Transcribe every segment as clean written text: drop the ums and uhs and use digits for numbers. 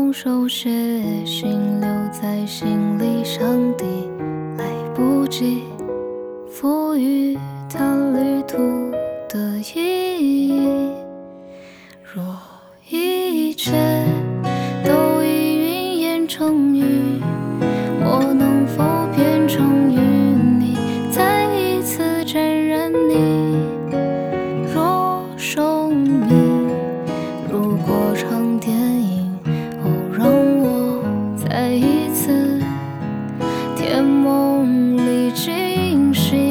用手写信留在心里，上帝来不及赋予它旅途的意义。若一切都已云烟成雨，我能否变成与你再一次沾染你？若生命如果场电影，让我再一次甜梦里惊醒。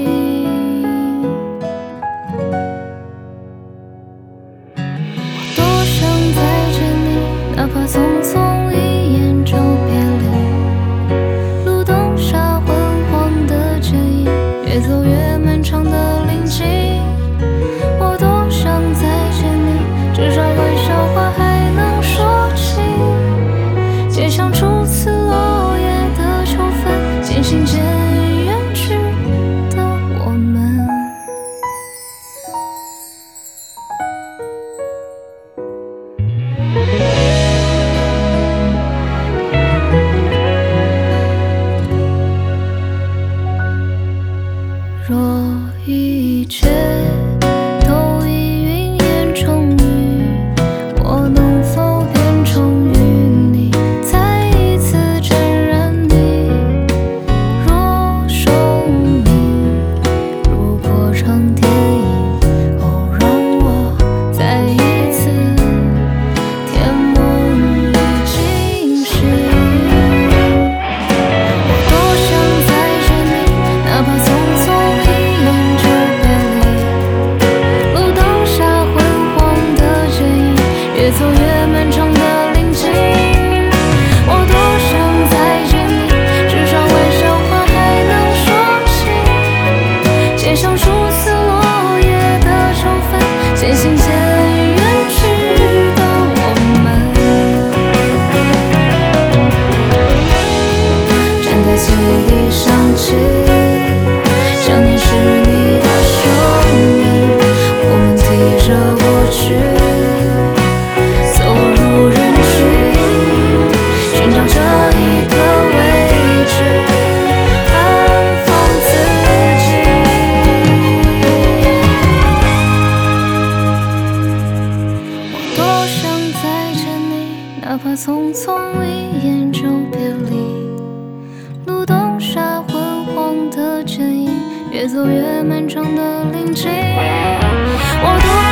我多想再见你，哪怕匆匆一眼就别离。路灯下昏黄的剪影，越走越漫长的林径。我多想再见你，至少微笑话还能说起。街上初次落叶的秋分，渐行渐远去的我们。若一切都已云烟成雨，我能否变成与你再一次沾染你？若生命如果场电影，让我再一次甜梦里惊醒。我多想再见你，哪怕匆匆一眼就别离。路灯下昏黄的剪影，越走越漫长的林径。我多想再见你，至少微笑话还能说起。街上初次落叶的秋分，渐行渐远去的我们。站在记忆里想起，想念是你的声音，我们提着过去走入人群，寻找这一个位置安放自己。我多想再见你，哪怕匆匆一眼就别离。路灯下昏黄的剪影，越走越漫长的林径。我多